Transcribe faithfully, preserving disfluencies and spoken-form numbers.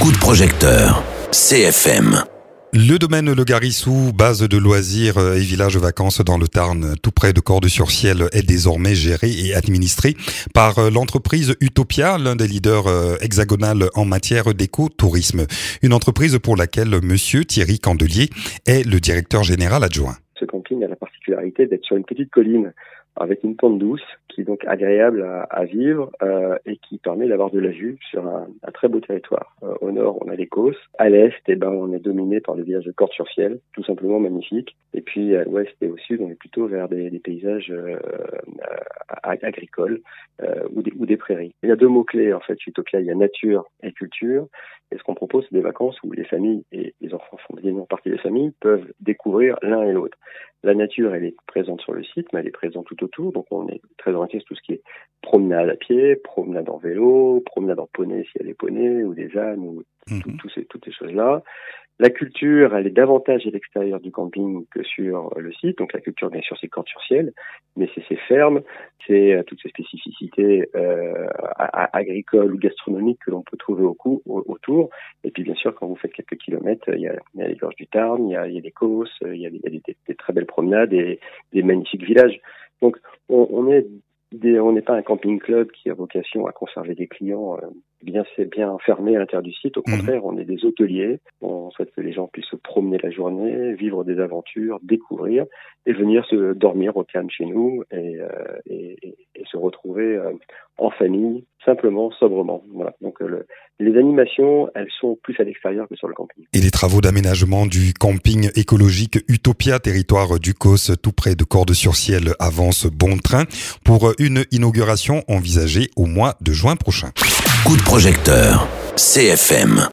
Coup de projecteur, C F M. Le domaine Le Garissou, base de loisirs et village vacances dans le Tarn, tout près de Cordes-sur-Ciel, est désormais géré et administré par l'entreprise Utopia, l'un des leaders hexagonal en matière d'éco-tourisme. Une entreprise pour laquelle monsieur Thierry Candelier est le directeur général adjoint. Ce camping a la particularité d'être sur une petite colline avec une pente douce qui est donc agréable à, à vivre euh, et qui permet d'avoir de la vue sur un, un très beau territoire. Euh, au nord, on a l'Écosse. À l'est, eh ben, on est dominé par le village de Cordes-sur-Ciel, tout simplement magnifique. Et puis à l'ouest et au sud, on est plutôt vers des, des paysages euh, agricoles euh, ou, des, ou des prairies. Il y a deux mots-clés en fait chez Utopia, il y a nature et culture. Et ce qu'on propose, c'est des vacances où les familles, et les enfants font bien partie des familles, peuvent découvrir l'un et l'autre. La nature, elle est présente sur le site, mais elle est présente tout autour. Donc, on est très orienté sur tout ce qui est promenade à pied, promenade en vélo, promenade en poney s'il y a des poneys, ou des ânes, ou mmh. tout, tout ces, toutes ces choses-là. La culture, elle est davantage à l'extérieur du camping que sur le site. Donc, la culture, bien sûr, c'est Cordes-sur-Ciel, mais c'est ces fermes, c'est euh, toutes ces spécificités euh, agricoles ou gastronomiques que l'on peut trouver au cou, au, autour. Et puis, bien sûr, quand vous faites quelques kilomètres, il y a, il y a les gorges du Tarn, il y a, il y a des Causses, il y a, il y a des, des, des très belles promenades et des magnifiques villages. Donc, on, on est Des, on n'est pas un camping-club qui a vocation à conserver des clients euh, bien, c'est bien fermés à l'intérieur du site. Au contraire, mmh. on est des hôteliers. On souhaite que les gens puissent se promener la journée, vivre des aventures, découvrir et venir se dormir au calme chez nous et, euh, et, et, et se retrouver euh, en famille, simplement, sobrement. Voilà. Donc, euh, le, les animations, elles sont plus à l'extérieur que sur le camping. Et les travaux d'aménagement du camping écologique Utopia, territoire du Causse, tout près de Cordes-sur-Ciel, avancent bon train pour une inauguration envisagée au mois de juin prochain. Coup de projecteur, C F M.